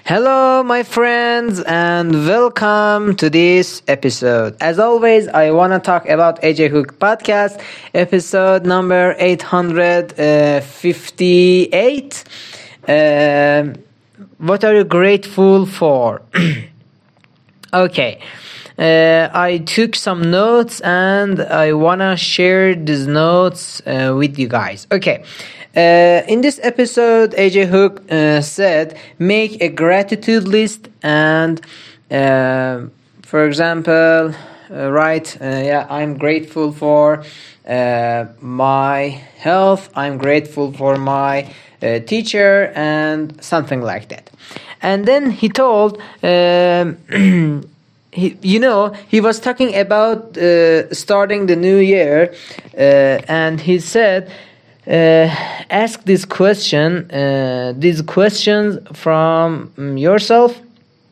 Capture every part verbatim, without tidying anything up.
Hello, my friends, and welcome to this episode. As always, I want to talk about A J Hook Podcast, episode number eight hundred fifty-eight. Uh, what are you grateful for? Okay. Uh, I took some notes and I wanna share these notes uh, with you guys. Okay, uh, in this episode, A J Hook uh, said, make a gratitude list and, uh, for example, uh, write, uh, yeah, I'm grateful for uh, my health, I'm grateful for my uh, teacher, and something like that. And then he told, um, He, you know, he was talking about uh, starting the new year, uh, and he said, uh, ask this question, uh, these questions from um, yourself.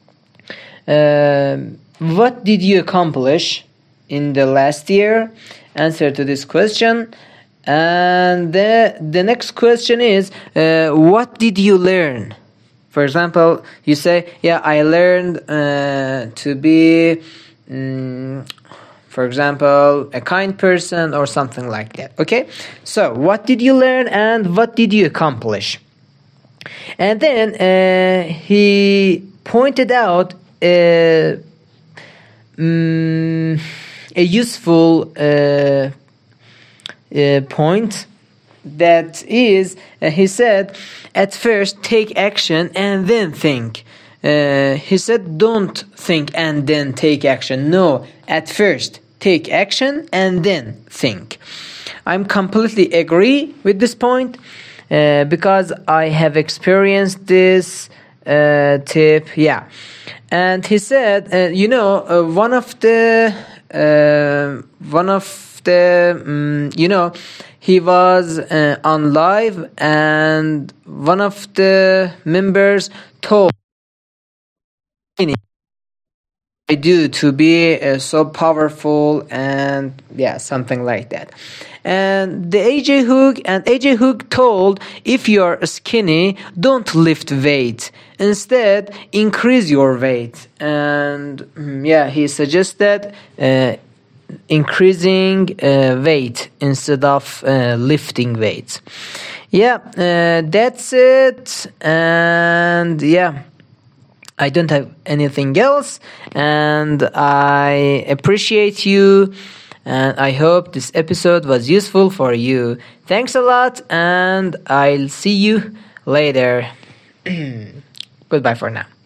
Uh, what did you accomplish in the last year? Answer to this question. And the, the next question is, uh, what did you learn? For example, you say, yeah, I learned uh, to be, um, for example, a kind person or something like that. Okay? So, what did you learn and what did you accomplish? And then uh, he pointed out a, um, a useful uh, uh, point. That is, uh, he said, at first take action and then think. Uh, he said, don't think and then take action. No, at first take action and then think. I'm completely agree with this point uh, because I have experienced this uh, tip. Yeah, and he said, uh, you know, uh, one of the uh, one of the um, you know. He was uh, on live and one of the members told me I do to be uh, so powerful and yeah, something like that. And the A J Hook and A J Hook told, if you're skinny, don't lift weight. Instead, increase your weight. And yeah, he suggested uh, increasing uh, weight instead of uh, lifting weights. Yeah, uh, that's it. And yeah, I don't have anything else. And I appreciate you. And I hope this episode was useful for you. Thanks a lot. And I'll see you later. Goodbye for now.